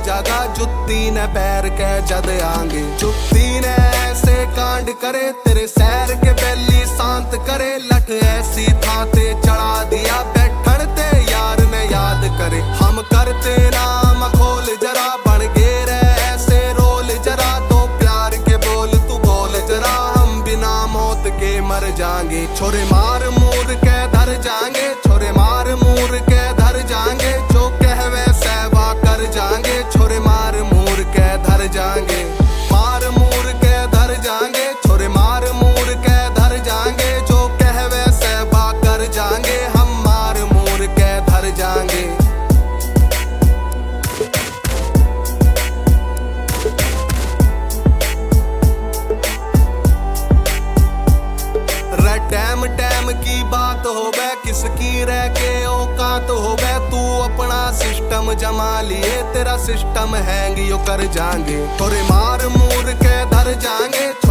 जागा जुत्ती ने पैर के जद आंगे। जुत्ती ने ऐसे कांड करे तेरे सैर के बैली शांत करे। लठ ऐसी था ते चढ़ा दिया बैठन ते यार ने याद करे। हम करते नाम खोल जरा बन गे रे ऐसे रोल जरा। तो प्यार के बोल तू बोल जरा हम बिना मौत के मर जाएंगे। छोरे मार मूर के धर जाएंगे। छोरे मार मूर के धर जाएंगे। जो कहवे सेवा कर जाएंगे। छोरे मार मूर के धर जाएंगे। मार मूर के धर जाएंगे। छोरे मार मूर के धर जाएंगे। जो कहवे सेवा कर जाएंगे। हम मार मूर के धर जाएंगे। टैम टैम की बात होवे किसकी रह के औकात होवे। तू अपना सिस्टम जमा लिए तेरा सिस्टम हैंग यो कर जाएंगे। थोड़े मार मूर के धर जाएंगे।